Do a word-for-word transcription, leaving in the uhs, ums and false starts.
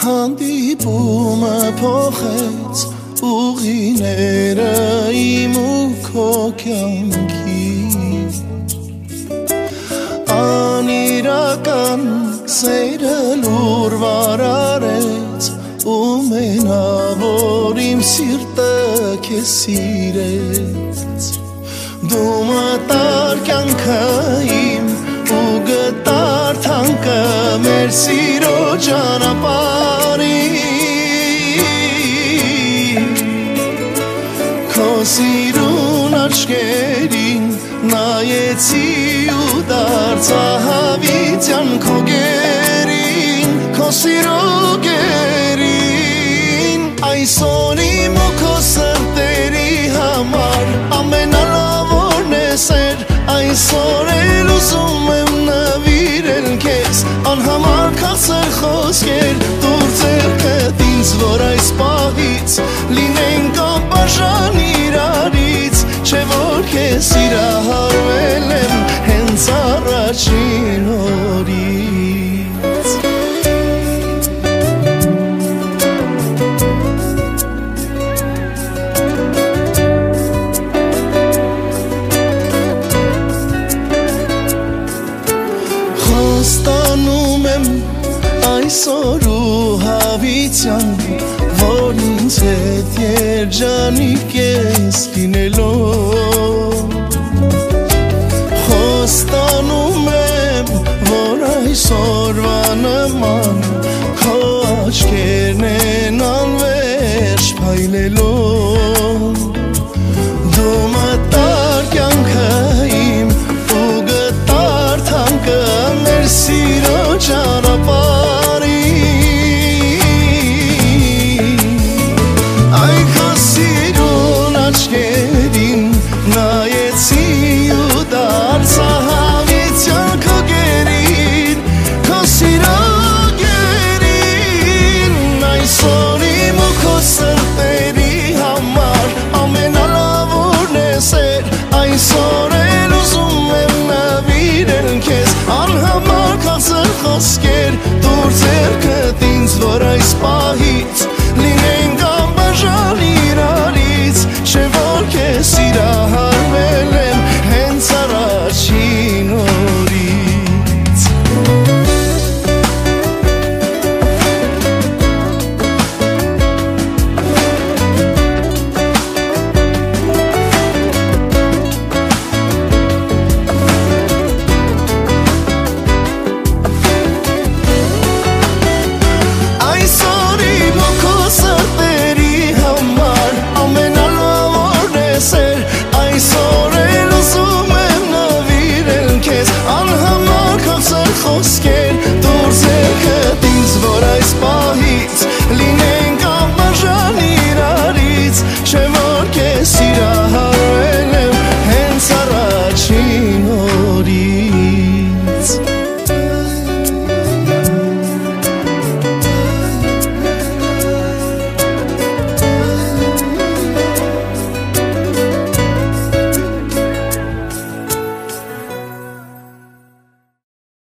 Հանդիպումը փոխեց ուղիները իմ ու քո կյանքի Անիրական սերը լուր վարարեց ու մենավոր իմ սիրտը քեզ սիրեց Դու մտար կյանքը իմ ու գտար թանկը մեր սիրո ճանապարհին Քո սիրուն աչքերին նայեցի ու դարձա հավիտյան քո գերին Քո սիրո գերին Այսօր իմ ու քո սրտերի համար ամենալավորն է սեր Այսօր էլ ուզում եմ նվիրել քեզ անհամար քաղցր խոսքեր Դուր ձեռքդ ինձ որ այս պահից լինենք անբաժան իրարից Չէ որ քեզ սիրահարվել եմ հենց առաջին օրից Խոստանում եմ այսօր ու հավիտյան որ ինձ հետ երջանիկ ես լինելով Խոստանում եմ որ այսօրվա նման քո աչքերն են անվերջ փայլելով Դու մտար կյանքը իմ ու գտար թանկը մեր սիրո ճանապարհին Այ քո սիրուն աչքերին նայեցի ու դարձա հավիտյան քո գերին Քո սիրո գերին Այսօր իմ ու քո սրտերի համար ամենալավորն է սեր Այսօր էլ ուզում եմ նվիրել քեզ անհամար քաղցր խոսքեր Դուր ձեռքդ ինձ որ այս պահից